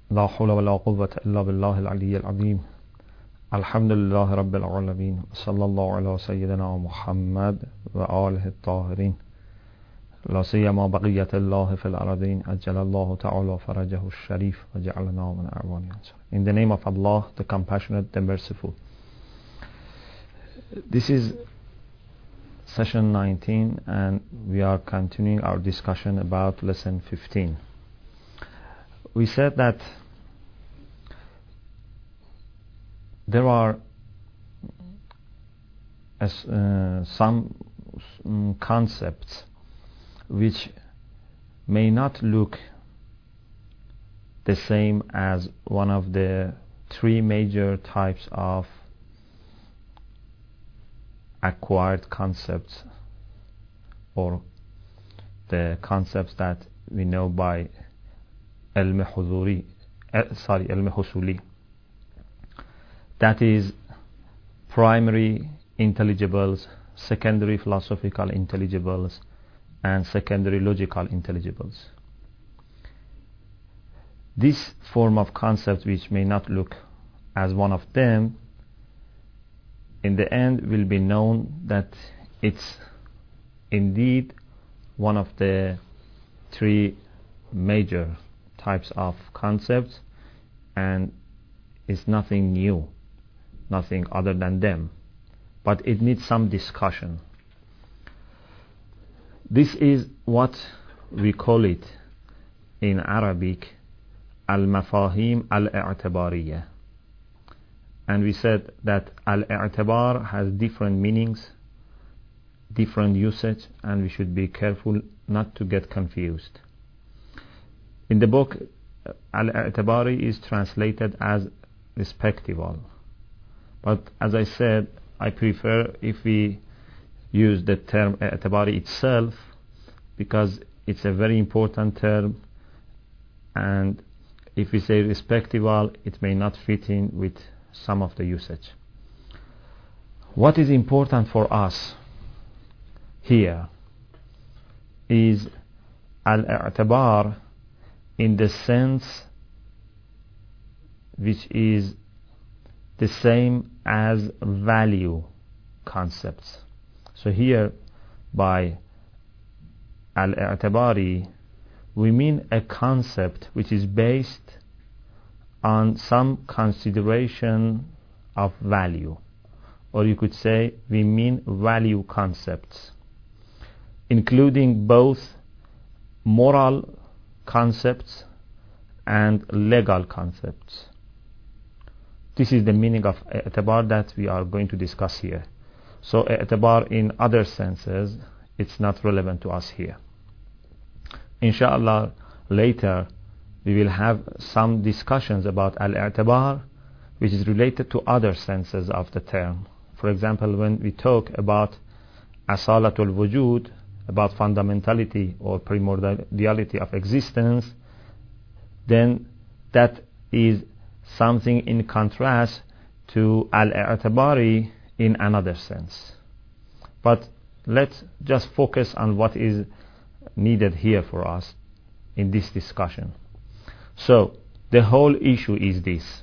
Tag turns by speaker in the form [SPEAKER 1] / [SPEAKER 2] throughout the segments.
[SPEAKER 1] لا حول ولا قوة إلا بالله العلي العظيم. الحمد لله رب العالمين. صلى الله على سيدنا محمد وآله الطاهرين. لا سيما بقية الله في الأرضين. أجل الله تعالى فرجه الشريف وجعلنا من أعوان أنصار. In the name of Allah, the Compassionate, the Merciful. This is session 19 and we are continuing our discussion about lesson 15. We said that there are some concepts which may not look the same as one of the three major types of acquired concepts, or the concepts that we know by ilm husuli, that is primary intelligibles, secondary philosophical intelligibles, and secondary logical intelligibles. This form of concept, which may not look as one of them, in the end will be known that it's indeed one of the three major types of concepts, and is nothing new, nothing other than them, but it needs some discussion. This is what we call it in Arabic al-mafahim al-i'tibariyah. And we said that al-i'tibar has different meanings, different usage, and we should be careful not to get confused. In the book, al-i'tibari is translated as respectable, but as I said, I prefer if we use the term i'tibari itself, because it's a very important term, and if we say respectable, it may not fit in with some of the usage. What is important for us here is al-i'tibar in the sense which is the same as value concepts. So here by al-i'tibari we mean a concept which is based on some consideration of value, or you could say we mean value concepts, including both moral concepts and legal concepts. This is the meaning of i'tibar that we are going to discuss here. So i'tibar in other senses, it's not relevant to us here. Inshallah, later we will have some discussions about al-i'tibar which is related to other senses of the term. For example, when we talk about asalatul wujud, about fundamentality or primordiality of existence, then that is something in contrast to al-i'tibari in another sense. But let's just focus on what is needed here for us in this discussion. So the whole issue is this: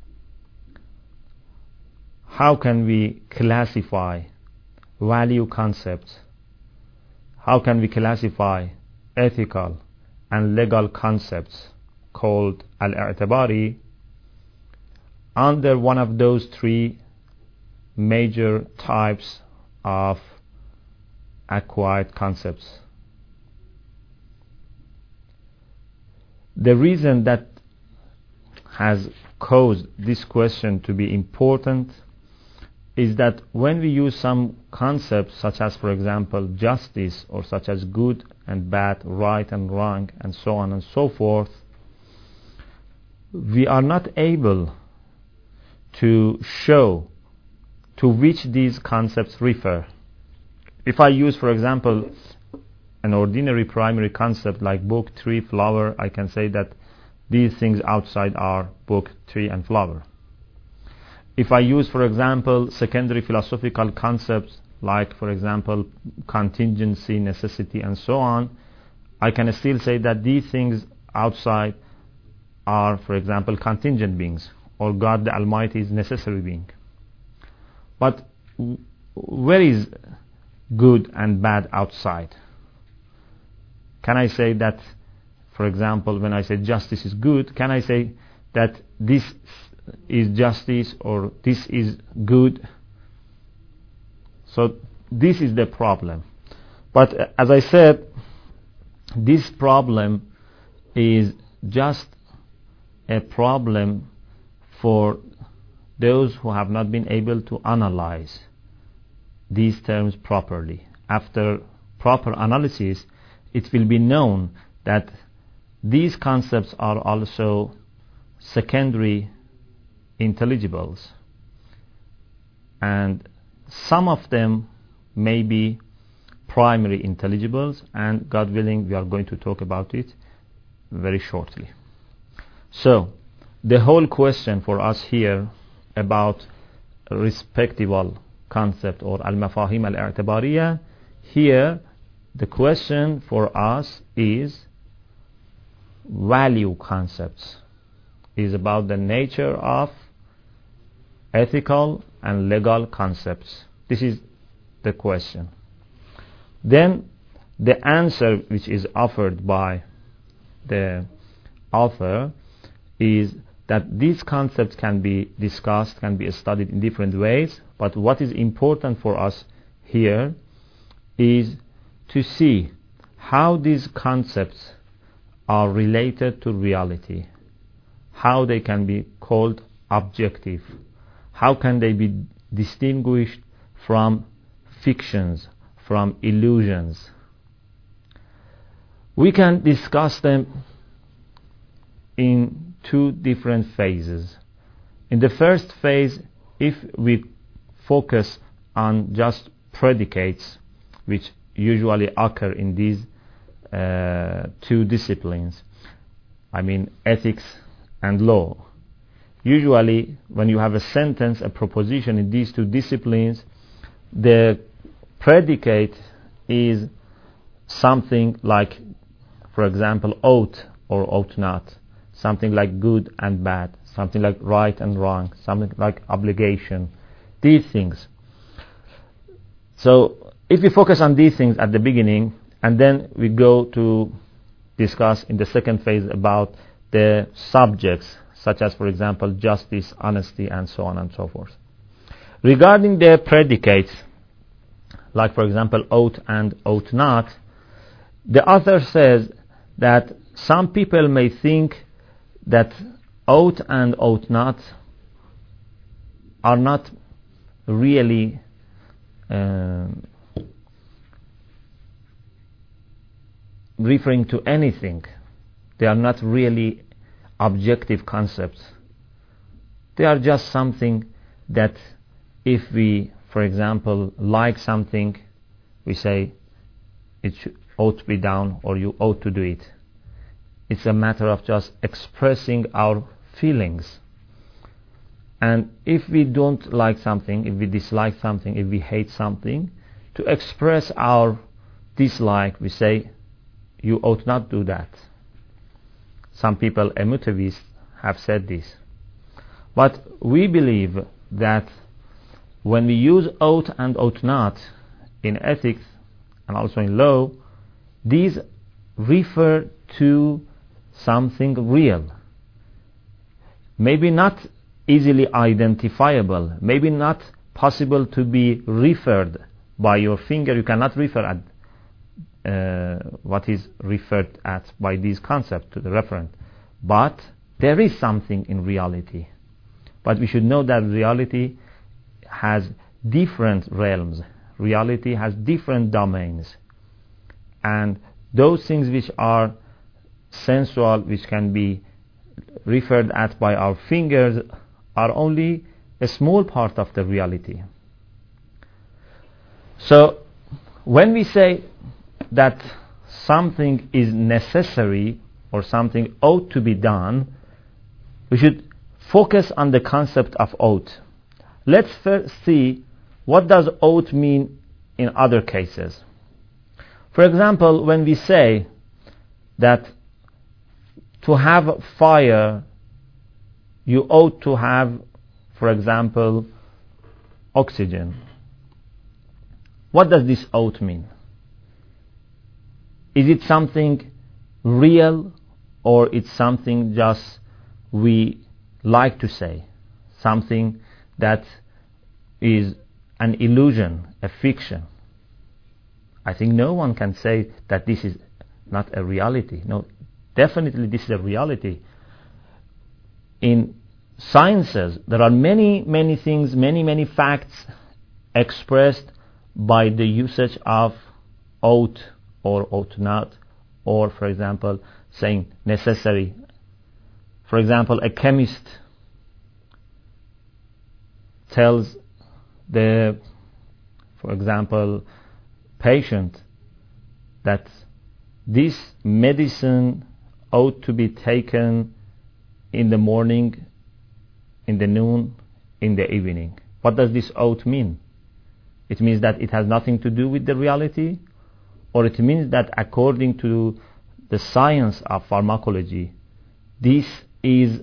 [SPEAKER 1] how can we classify value concepts? How can we classify ethical and legal concepts called al-i'tibari under one of those three major types of acquired concepts? The reason that has caused this question to be important is that when we use some concepts such as, for example, justice, or such as good and bad, right and wrong, and so on and so forth, we are not able to show to which these concepts refer. If I use, for example, an ordinary primary concept like book, tree, flower, I can say that these things outside are book, tree, and flower. If I use, for example, secondary philosophical concepts like, for example, contingency, necessity, and so on, I can still say that these things outside are, for example, contingent beings, or God the Almighty is necessary being. But where is good and bad outside? Can I say that, for example, when I say justice is good, can I say that this is justice or this is good? So this is the problem. But as I said, this problem is just a problem for those who have not been able to analyze these terms properly. After proper analysis, it will be known that these concepts are also secondary intelligibles, and some of them may be primary intelligibles, and God willing we are going to talk about it very shortly. So the whole question for us here about respectable concept or al-mafahim al-i'tibariyah, here the question for us is value concepts, is about the nature of ethical and legal concepts. This is the question. Then the answer which is offered by the author is that these concepts can be discussed, can be studied in different ways, but what is important for us here is to see how these concepts are related to reality, how they can be called objective, how can they be distinguished from fictions, from illusions. We can discuss them in two different phases. In the first phase, if we focus on just predicates which usually occur in these two disciplines, I mean ethics and law. Usually when you have a sentence, a proposition in these two disciplines, the predicate is something like, for example, ought or ought not, something like good and bad, something like right and wrong, something like obligation, these things. So if we focus on these things at the beginning, and then we go to discuss in the second phase about the subjects, such as, for example, justice, honesty, and so on and so forth. Regarding the predicates, like, for example, ought and ought not, the author says that some people may think that ought and ought not are not really referring to anything. They are not really objective concepts. They are just something that if we, for example, like something, we say it ought to be done or you ought to do it. It's a matter of just expressing our feelings. And if we don't like something, if we dislike something, if we hate something, to express our dislike, we say, you ought not do that. Some people, emotivists, have said this. But we believe that when we use ought and ought not in ethics and also in law, these refer to something real. Maybe not easily identifiable, maybe not possible to be referred by your finger. You cannot refer at what is referred at by these concepts to the referent. But there is something in reality. But we should know that reality has different realms. Reality has different domains. And those things which are sensual, which can be referred at by our fingers, are only a small part of the reality. So when we say that something is necessary or something ought to be done, we should focus on the concept of ought. Let's first see what does ought mean in other cases. For example, when we say that to have fire, you ought to have, for example, oxygen. What does this ought mean? Is it something real, or it's something just we like to say? Something that is an illusion, a fiction? I think no one can say that this is not a reality. No, definitely this is a reality. In sciences, there are many things, many facts expressed by the usage of ought or ought not, or, for example, saying necessary. For example, a chemist tells the, for example, patient that this medicine ought to be taken in the morning, in the noon, in the evening. What does this ought mean? It means that it has nothing to do with the reality, or it means that according to the science of pharmacology, this is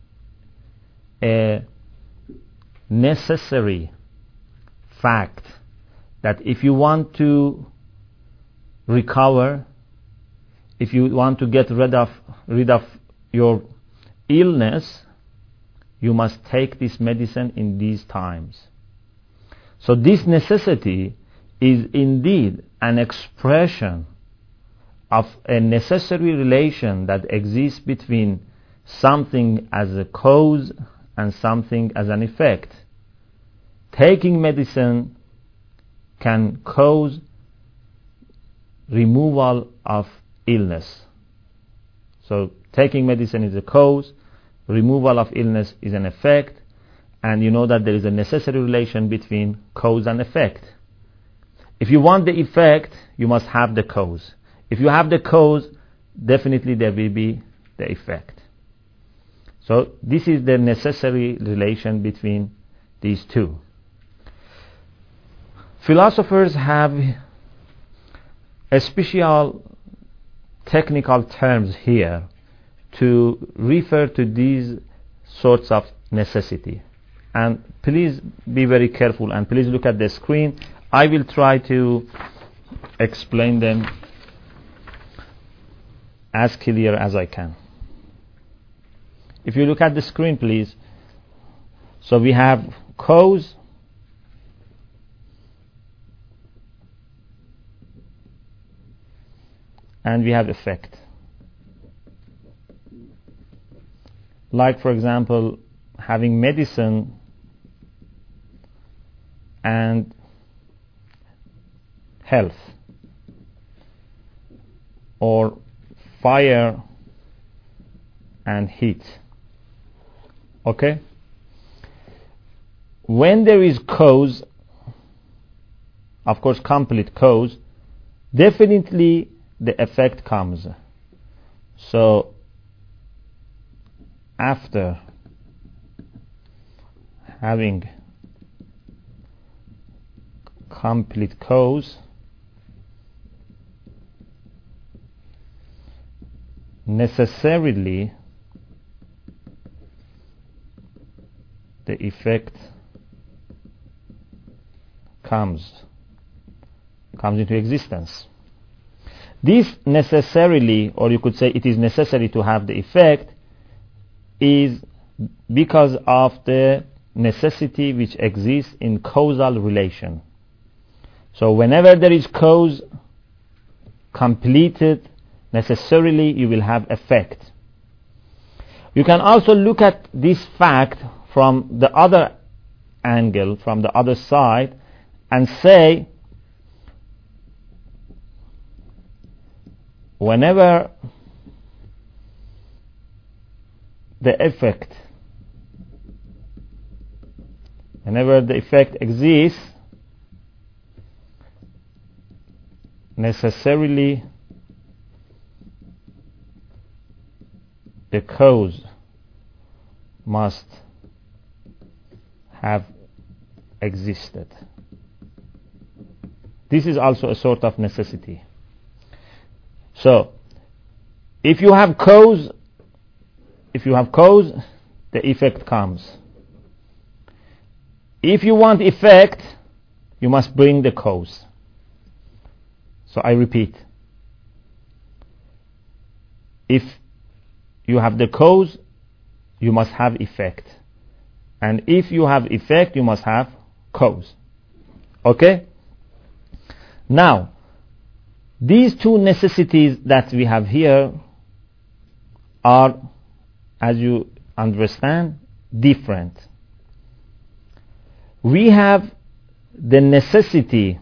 [SPEAKER 1] a necessary fact, that if you want to recover, if you want to get rid of your illness, you must take this medicine in these times. So this necessity is indeed an expression of a necessary relation that exists between something as a cause and something as an effect. Taking medicine can cause removal of illness. So taking medicine is a cause, removal of illness is an effect, and you know that there is a necessary relation between cause and effect. If you want the effect, you must have the cause. If you have the cause, definitely there will be the effect. So this is the necessary relation between these two. Philosophers have a special technical terms here to refer to these sorts of necessity. And please be very careful, and please look at the screen. I will try to explain them as clear as I can. If you look at the screen, please. So we have cause, and we have effect. Like, for example, having medicine and health, or fire and heat. Okay? When there is cause, of course complete cause, definitely the effect comes. So after having complete cause, necessarily the effect comes into existence. This necessarily, or you could say it is necessary to have the effect, is because of the necessity which exists in causal relation. So whenever there is cause completed, necessarily you will have effect. You can also look at this fact from the other angle, from the other side, and say whenever the effect exists, necessarily the cause must have existed. This is also a sort of necessity. So if you have cause, if you have cause, the effect comes. If you want effect, you must bring the cause. So I repeat. If you have the cause, you must have effect. And if you have effect, you must have cause. Okay? Now, these two necessities that we have here are, as you understand, different. We have the necessity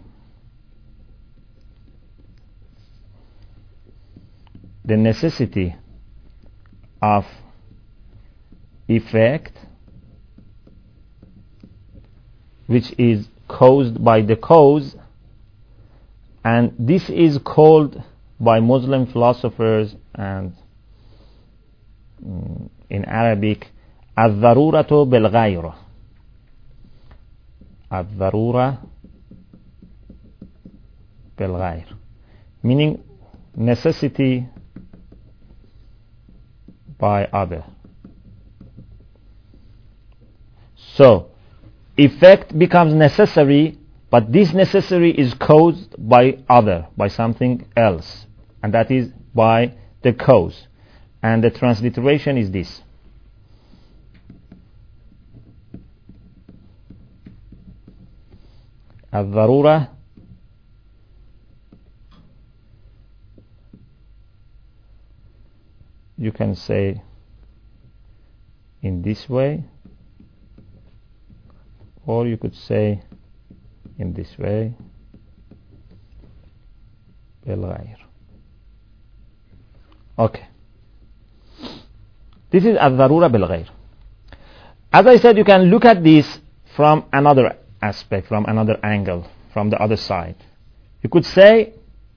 [SPEAKER 1] of effect, which is caused by the cause, and this is called by Muslim philosophers and in Arabic الضرورة بالغير. الضرورة بالغير, meaning necessity by other. So effect becomes necessary, but this necessary is caused by other, by something else, and that is by the cause. And the transliteration is this. الضرورة you can say in this way, or you could say in this way, بالغير. Okay. This is الضرورة بالغير. As I said, you can look at this from another aspect, from another angle, from the other side. You could say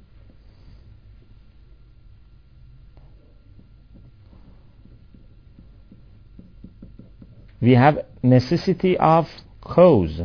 [SPEAKER 1] we have necessity of cause.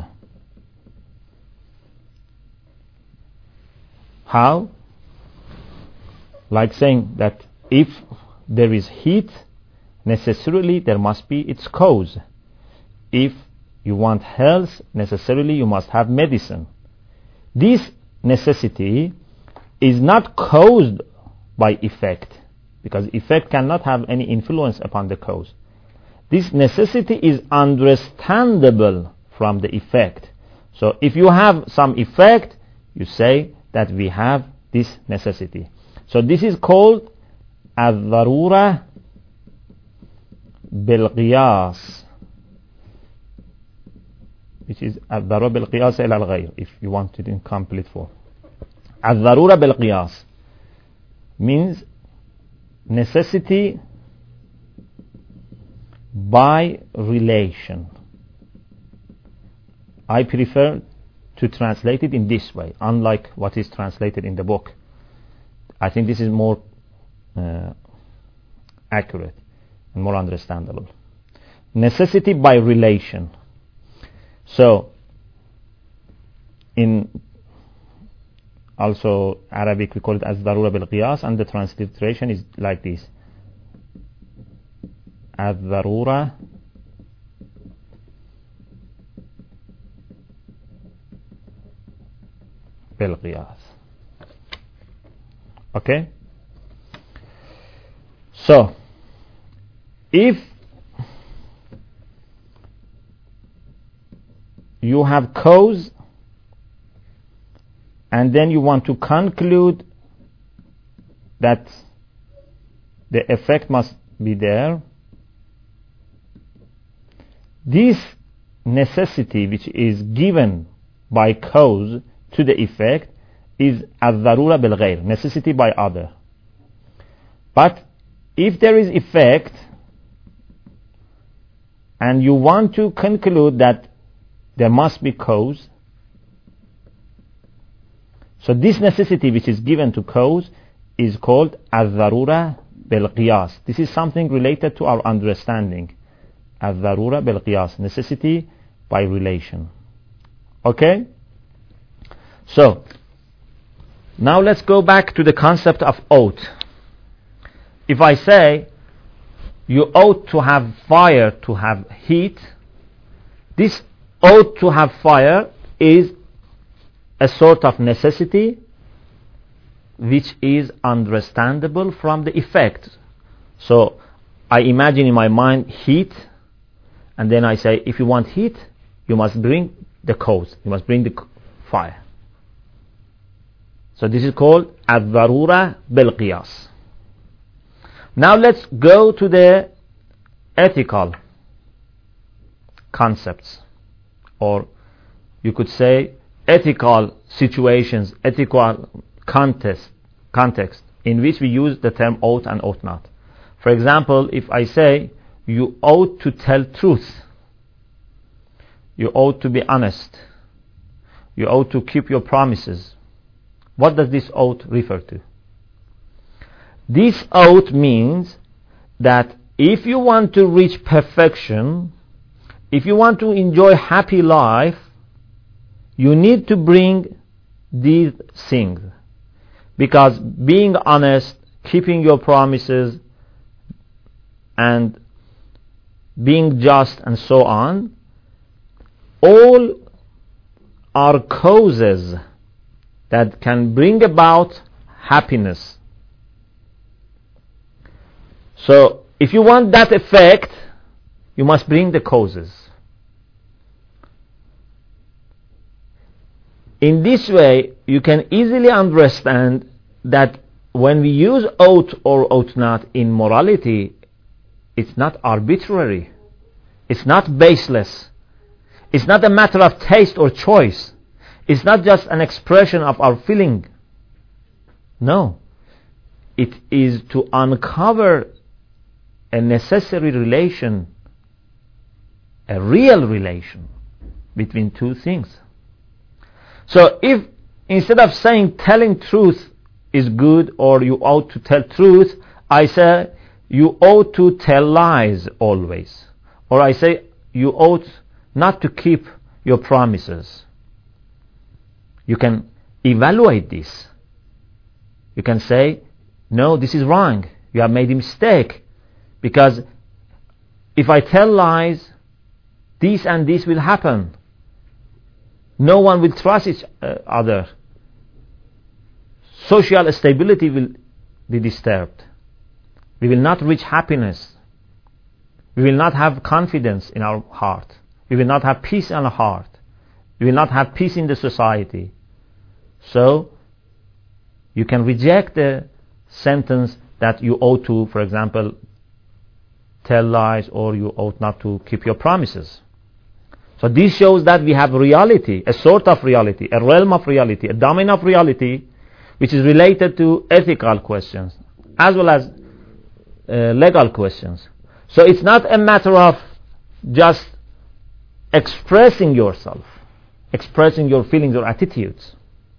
[SPEAKER 1] How? Like saying that if there is heat, necessarily there must be its cause. If you want health, necessarily you must have medicine. This necessity is not caused by effect, because effect cannot have any influence upon the cause. This necessity is understandable from the effect. So if you have some effect, you say that we have this necessity. So this is called الضرورة بالقياس, which is الضرورة بالقياس إلى الغير, if you want it in complete form. الضرورة بالقياس means necessity by relation. I prefer to translate it in this way, unlike what is translated in the book. I think this is more accurate and more understandable. Necessity by relation. So, in also Arabic we call it as darura bil qiyas, and the transliteration is like this: as darura bil qiyas. Okay? So, if you have cause and then you want to conclude that the effect must be there, this necessity which is given by cause to the effect is الضرورة بالغير, necessity by other. But if there is effect and you want to conclude that there must be cause, so this necessity which is given to cause is called الضرورة بالقياس. This is something related to our understanding. الضرورة بالقياس, necessity by relation. Okay? So, now let's go back to the concept of oath. If I say you ought to have fire to have heat. This ought to have fire is a sort of necessity which is understandable from the effect. So I imagine in my mind heat, and then I say, if you want heat, you must bring the cause, you must bring the fire. So this is called ad-darura bil-qiyas. Now let's go to the ethical concepts, or you could say ethical situations, ethical context in which we use the term ought and ought not. For example, if I say you ought to tell truth, you ought to be honest, you ought to keep your promises, what does this ought refer to? This ought means that if you want to reach perfection, if you want to enjoy happy life, you need to bring these things. Because being honest, keeping your promises, and being just and so on, all are causes that can bring about happiness. So if you want that effect, you must bring the causes. In this way, you can easily understand that when we use ought or ought not in morality, it's not arbitrary, it's not baseless, it's not a matter of taste or choice, it's not just an expression of our feeling. No, it is to uncover a necessary relation, a real relation between two things. So if instead of saying telling truth is good or you ought to tell truth, I say you ought to tell lies always, or I say you ought not to keep your promises, you can evaluate this. You can say, no, this is wrong, you have made a mistake, because if I tell lies, this and this will happen. No one will trust each other. Social stability will be disturbed. We will not reach happiness. We will not have confidence in our heart. We will not have peace in our heart. We will not have peace in the society. So, you can reject the sentence that you ought to, for example, tell lies or you ought not to keep your promises. So this shows that we have reality, a sort of reality, a realm of reality, a domain of reality, which is related to ethical questions as well as legal questions. So it's not a matter of just expressing yourself, expressing your feelings or attitudes.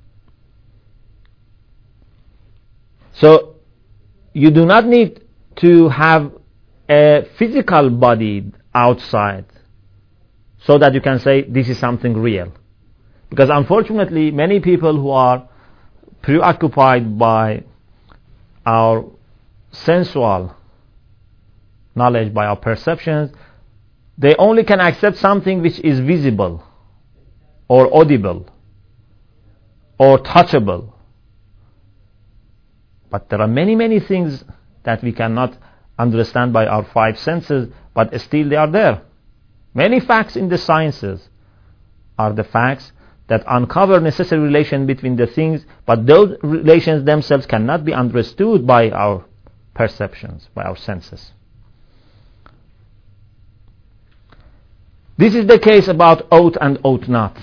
[SPEAKER 1] So you do not need to have a physical body outside so that you can say this is something real. Because unfortunately, many people who are preoccupied by our sensual knowledge, by our perceptions, they only can accept something which is visible or audible or touchable. But there are many, many things that we cannot understand by our five senses, but still they are there. Many facts in the sciences are the facts that uncover necessary relation between the things, but those relations themselves cannot be understood by our perceptions, by our senses. This is the case about ought and ought not.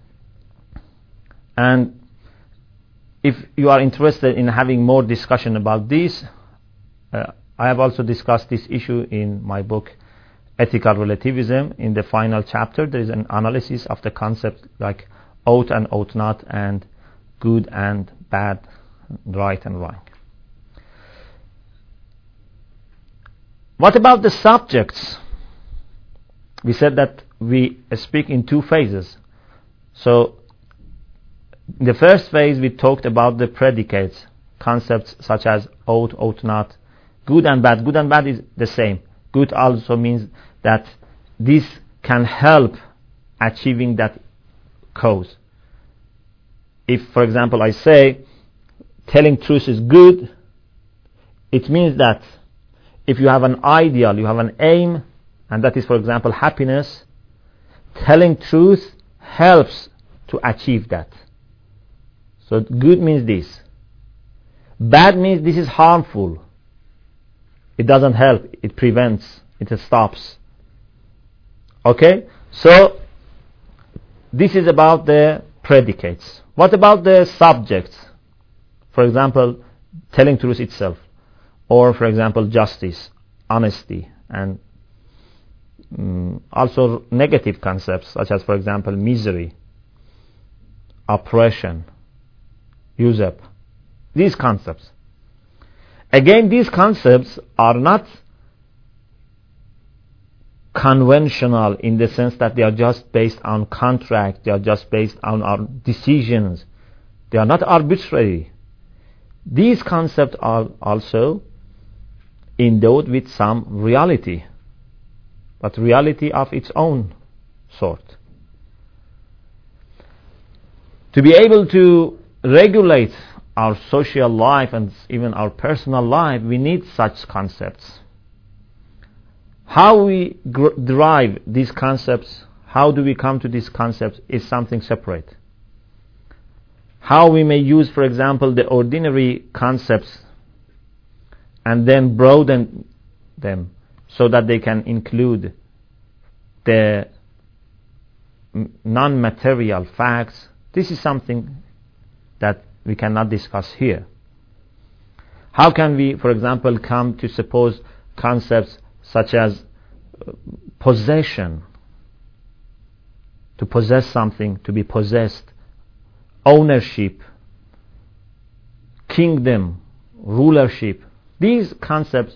[SPEAKER 1] And if you are interested in having more discussion about this, I have also discussed this issue in my book, Ethical Relativism. In the final chapter, there is an analysis of the concept like ought and ought not, and good and bad, right and wrong. What about the subjects? We said that we speak in two phases. So, in the first phase, we talked about the predicates, concepts such as ought, ought not, good and bad. Good and bad is the same. Good also means that this can help achieving that cause. If, for example, I say telling truth is good, it means that if you have an ideal, you have an aim, and that is, for example, happiness, telling truth helps to achieve that. So good means this. Bad means this is harmful. It doesn't help. It prevents. It stops. Okay? So this is about the predicates. What about the subjects? For example, telling truth itself. Or, for example, justice, honesty, and also negative concepts such as, for example, misery, oppression, usurp. These concepts. Again, these concepts are not conventional in the sense that they are just based on contract, they are just based on our decisions. They are not arbitrary. These concepts are also endowed with some reality, but reality of its own sort. To be able to regulate our social life and even our personal life, we need such concepts. How we derive these concepts, how do we come to these concepts, is something separate. How we may use, for example, the ordinary concepts and then broaden them so that they can include the non-material facts. This is something that we cannot discuss here. How can we, for example, come to suppose concepts such as possession, to possess something, to be possessed, ownership, kingdom, rulership. These concepts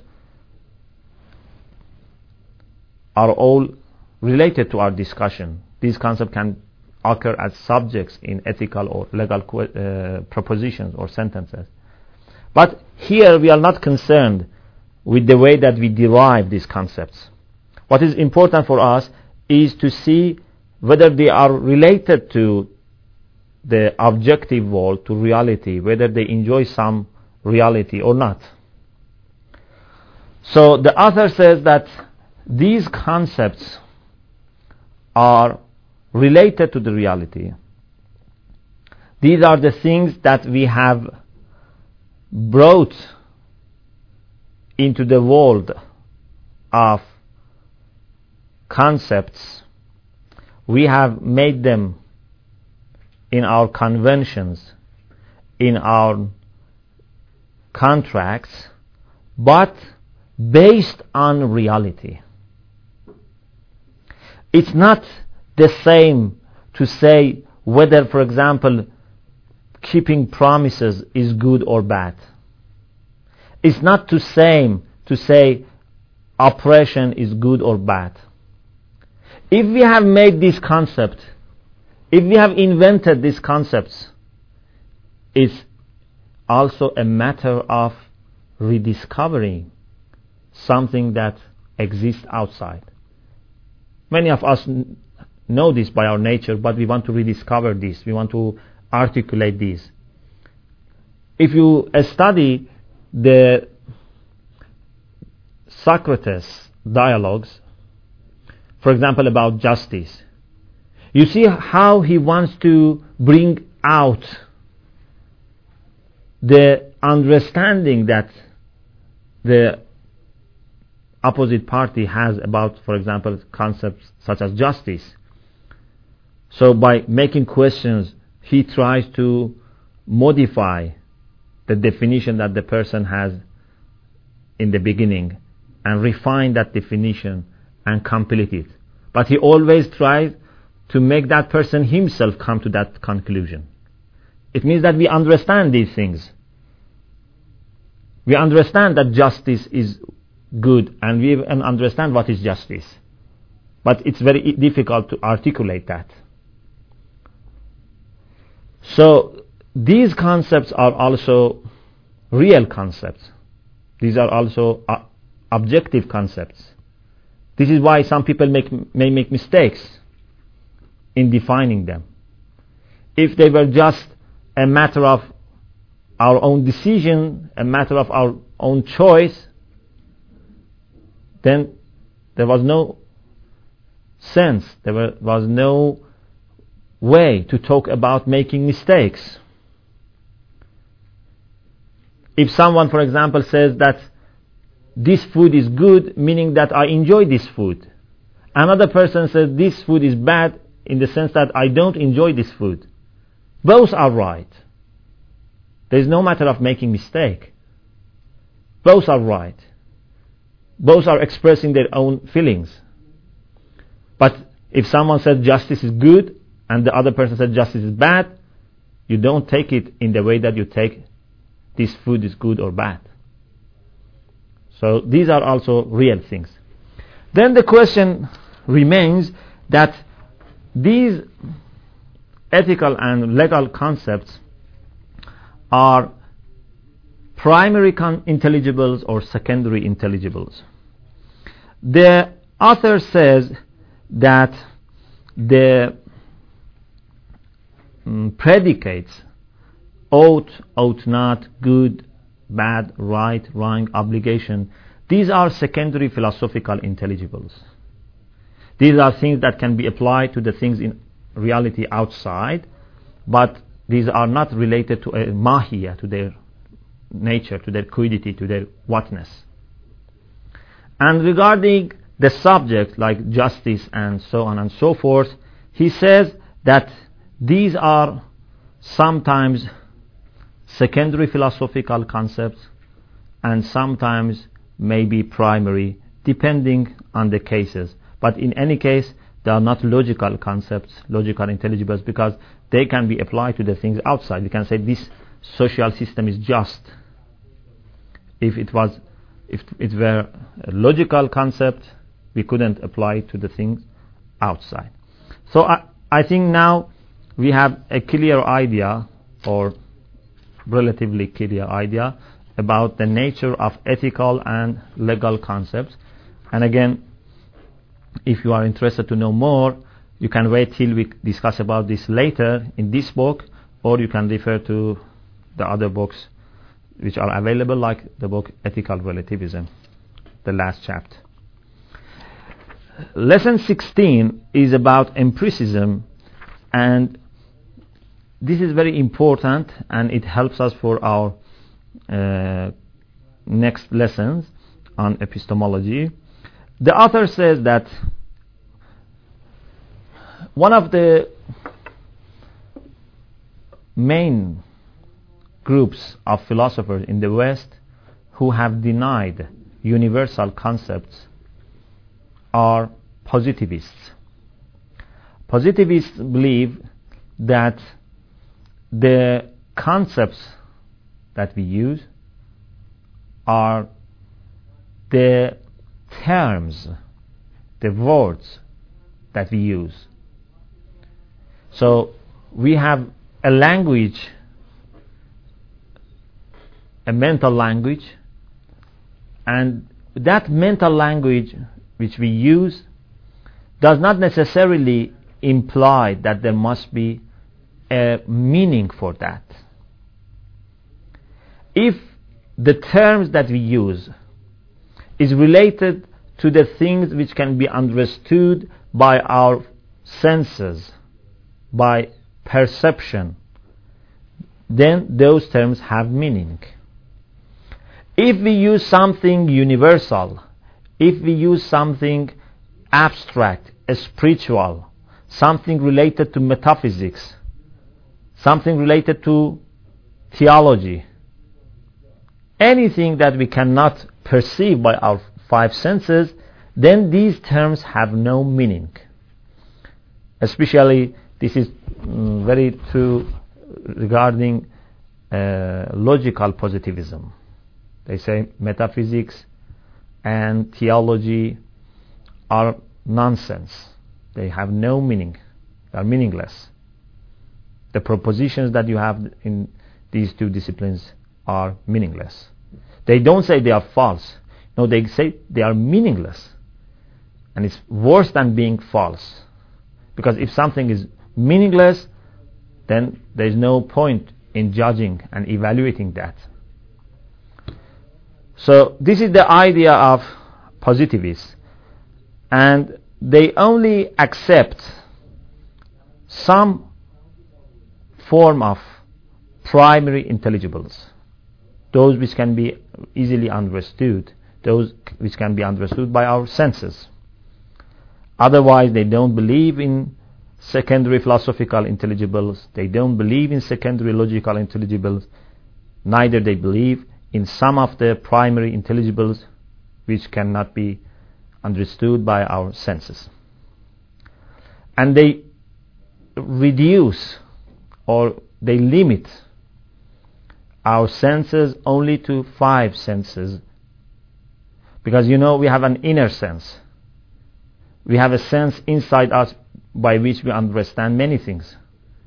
[SPEAKER 1] are all related to our discussion. These concepts can occur as subjects in ethical or legal propositions or sentences. But here we are not concerned with the way that we derive these concepts. What is important for us is to see whether they are related to the objective world, to reality, whether they enjoy some reality or not. So the author says that these concepts are related to the reality. These are the things that we have brought into the world of concepts. We have made them in our conventions, in our contracts, but based on reality. It's not the same to say whether, for example, keeping promises is good or bad. It's not the same to say oppression is good or bad. If we have made this concept, if we have invented these concepts, it's also a matter of rediscovering something that exists outside. Many of us know this by our nature, but we want to rediscover this. We want to articulate this. If you study the Socrates dialogues, for example, about justice, you see how he wants to bring out the understanding that the opposite party has about, for example, concepts such as justice. So by making questions, he tries to modify the definition that the person has in the beginning and refine that definition and complete it. But he always tries to make that person himself come to that conclusion. It means that we understand these things. We understand that justice is good, and we understand what is justice. But it's very difficult to articulate that. So these concepts are also real concepts. These are also objective concepts. This is why some people may make mistakes in defining them. If they were just a matter of our own decision, a matter of our own choice, then there was no sense, there was no way to talk about making mistakes. If someone, for example, says that this food is good, meaning that I enjoy this food. Another person says this food is bad in the sense that I don't enjoy this food. Both are right. There is no matter of making mistake. Both are right. Both are expressing their own feelings. But if someone said justice is good and the other person said justice is bad, you don't take it in the way that you take this food is good or bad. So these are also real things. Then the question remains that these ethical and legal concepts are primary intelligibles or secondary intelligibles. The author says that the predicates ought, ought not, good, bad, right, wrong, obligation, these are secondary philosophical intelligibles. These are things that can be applied to the things in reality outside, but these are not related to a mahiyya, to their nature, to their quiddity, to their whatness. And regarding the subject like justice and so on and so forth, he says that these are sometimes secondary philosophical concepts and sometimes maybe primary, depending on the cases. But in any case, they are not logical concepts, logical intelligibles, because they can be applied to the things outside. We can say this social system is just. If it were a logical concept, we couldn't apply it to the things outside. So I think now we have a clear idea, or relatively clear idea, about the nature of ethical and legal concepts. And again, if you are interested to know more, you can wait till we discuss about this later in this book, or you can refer to the other books which are available, like the book Ethical Relativism, the last chapter. Lesson 16 is about empiricism, and this is very important, and it helps us for our next lessons on epistemology. The author says that one of the main groups of philosophers in the West who have denied universal concepts are positivists. Positivists believe that the concepts that we use are the terms, the words that we use. So we have a language, a mental language, and that mental language which we use does not necessarily imply that there must be a meaning for that. If the terms that we use is related to the things which can be understood by our senses, by perception, then those terms have meaning. If we use something universal, if we use something abstract, spiritual, something related to metaphysics, something related to theology, anything that we cannot perceive by our five senses, then these terms have no meaning. Especially, this is very true regarding logical positivism. They say metaphysics and theology are nonsense. They have no meaning. They are meaningless. The propositions that you have in these two disciplines are meaningless. They don't say they are false. No, they say they are meaningless. And it's worse than being false. Because if something is meaningless, then there is no point in judging and evaluating that. So this is the idea of positivists. And they only accept some form of primary intelligibles, those which can be easily understood, those which can be understood by our senses. Otherwise, they don't believe in secondary philosophical intelligibles, they don't believe in secondary logical intelligibles, neither they believe in some of the primary intelligibles which cannot be understood by our senses. And they reduce or they limit our senses only to 5 senses. Because we have an inner sense. We have a sense inside us by which we understand many things.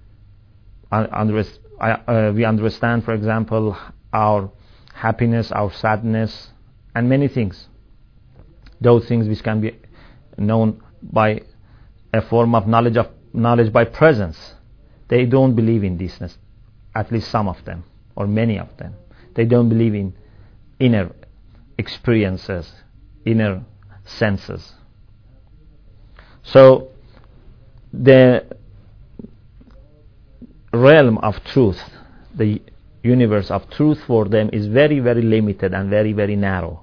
[SPEAKER 1] We understand, for example, our happiness, our sadness, and many things. Those things which can be known by a form of knowledge by presence. They don't believe in this, at least some of them, or many of them. They don't believe in inner experiences, inner senses. So the realm of truth, the universe of truth for them is very, very limited and very, very narrow.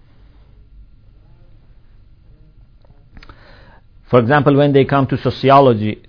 [SPEAKER 1] For example, when they come to sociology,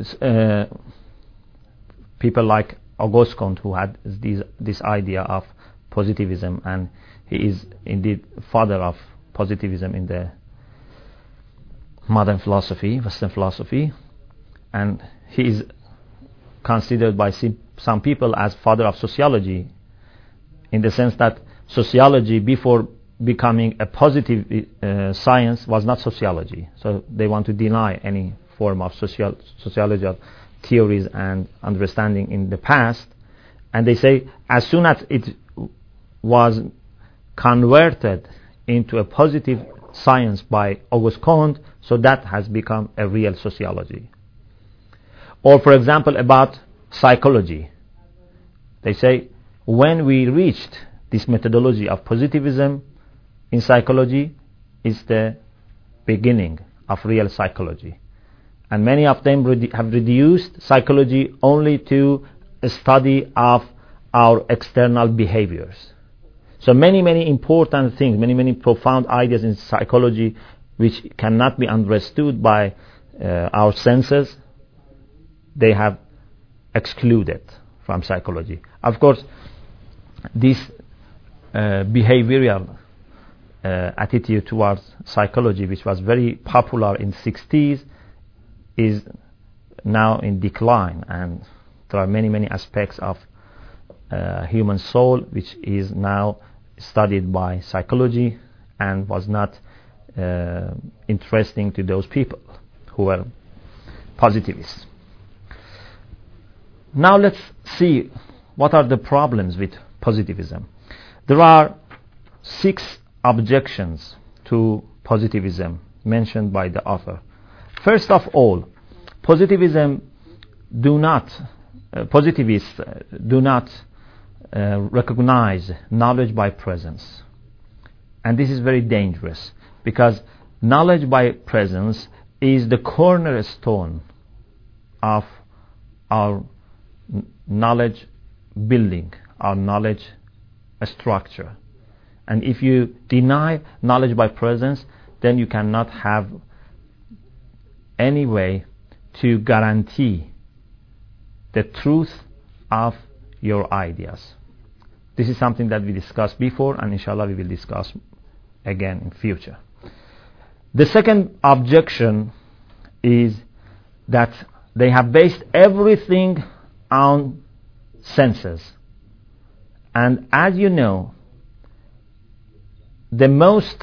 [SPEAKER 1] people like Auguste Comte, who had this idea of positivism, and he is indeed father of positivism in the modern philosophy, Western philosophy, and he is considered by some people as father of sociology, in the sense that sociology, before becoming a positive science, was not sociology. So they want to deny any form of sociological theories and understanding in the past, and they say as soon as it was converted into a positive science by Auguste Comte, so that has become a real sociology. Or for example, about psychology, they say when we reached this methodology of positivism in psychology, is the beginning of real psychology. And many of them have reduced psychology only to a study of our external behaviors. So many, many important things, many, many profound ideas in psychology which cannot be understood by our senses, they have excluded from psychology. Of course, this behavioral attitude towards psychology, which was very popular in 60s, is now in decline, and there are many, many aspects of human soul which is now studied by psychology and was not interesting to those people who were positivists. Now let's see what are the problems with positivism. There are 6 objections to positivism mentioned by the author. First of all, positivists do not recognize knowledge by presence. And this is very dangerous, because knowledge by presence is the cornerstone of our knowledge building, our knowledge structure. And if you deny knowledge by presence, then you cannot have any way to guarantee the truth of your ideas. This is something that we discussed before, and inshallah we will discuss again in future. The second objection is that they have based everything on senses. And as you know, the most,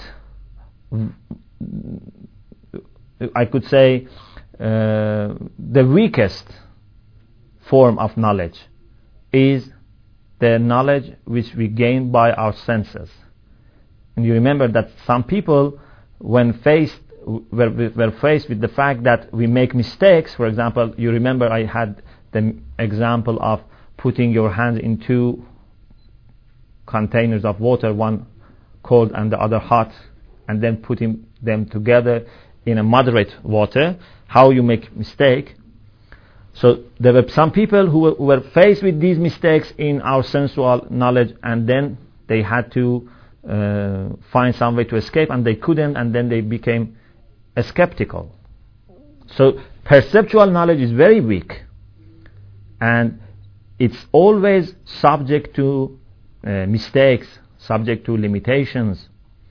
[SPEAKER 1] I could say, the weakest form of knowledge is the knowledge which we gain by our senses. And you remember that some people, when faced were faced with the fact that we make mistakes. For example, you remember I had the example of putting your hands in two containers of water, one cold and the other hot, and then putting them together in a moderate water, how you make mistake. So there were some people who were faced with these mistakes in our sensual knowledge, and then they had to find some way to escape, and they couldn't, and then they became skeptical. So perceptual knowledge is very weak, and it's always subject to mistakes, subject to limitations.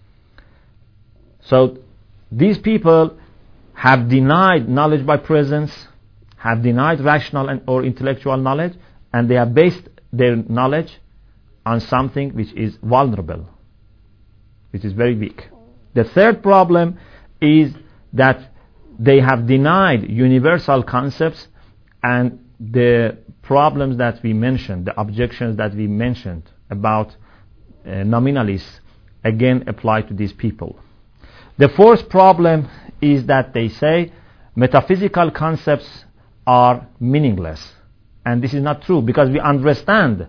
[SPEAKER 1] So these people have denied knowledge by presence, have denied rational or intellectual knowledge, and they have based their knowledge on something which is vulnerable, which is very weak. The third problem is that they have denied universal concepts, and the problems that we mentioned, the objections that we mentioned about nominalists, again apply to these people. The fourth problem is that they say metaphysical concepts are meaningless, and this is not true, because we understand.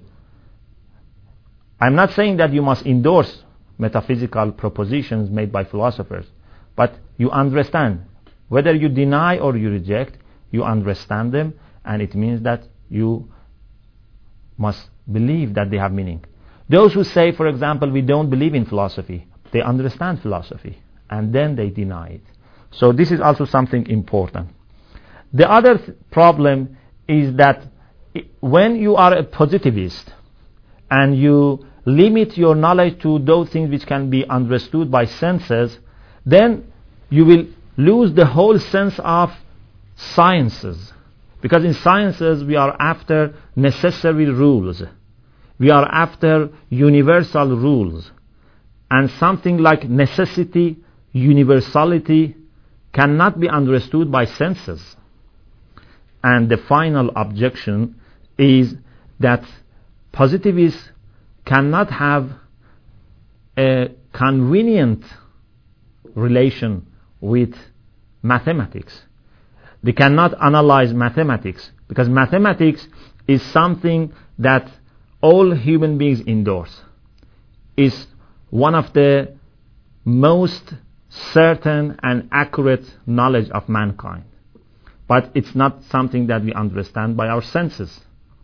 [SPEAKER 1] I'm not saying that you must endorse metaphysical propositions made by philosophers, but you understand. Whether you deny or you reject, you understand them, and it means that you must believe that they have meaning. Those who say, for example, we don't believe in philosophy, they understand philosophy, and then they deny it. So this is also something important. The other problem is that when you are a positivist and you limit your knowledge to those things which can be understood by senses, then you will lose the whole sense of sciences. Because in sciences we are after necessary rules. We are after universal rules. And something like necessity, universality cannot be understood by senses. And the final objection is that positivists cannot have a convenient relation with mathematics. They cannot analyze mathematics, because mathematics is something that all human beings endorse. Is one of the most certain and accurate knowledge of mankind. But it's not something that we understand by our senses.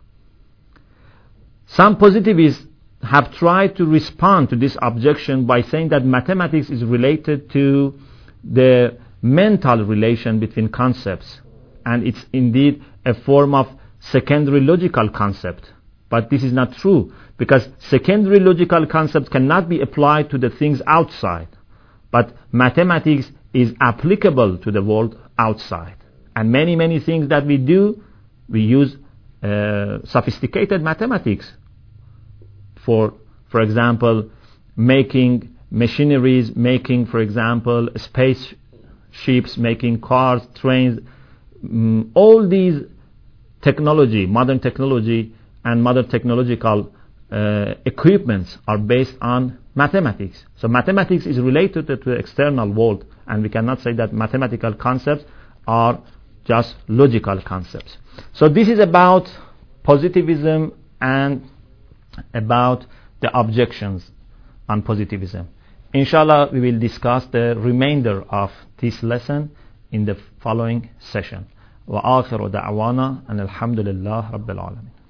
[SPEAKER 1] Some positivists have tried to respond to this objection by saying that mathematics is related to the mental relation between concepts, and it's indeed a form of secondary logical concept. But this is not true, because secondary logical concepts cannot be applied to the things outside, but mathematics is applicable to the world outside. And many things that we do, we use sophisticated mathematics for example, making machineries, making, for example, spaceships, making cars, trains. All these technology, modern technology and modern technological equipments are based on mathematics. So mathematics is related to the external world, and we cannot say that mathematical concepts are just logical concepts. So this is about positivism and about the objections on positivism. Inshallah, we will discuss the remainder of this lesson in the following session. وآخر دعوانا أن الحمد لله رب العالمين.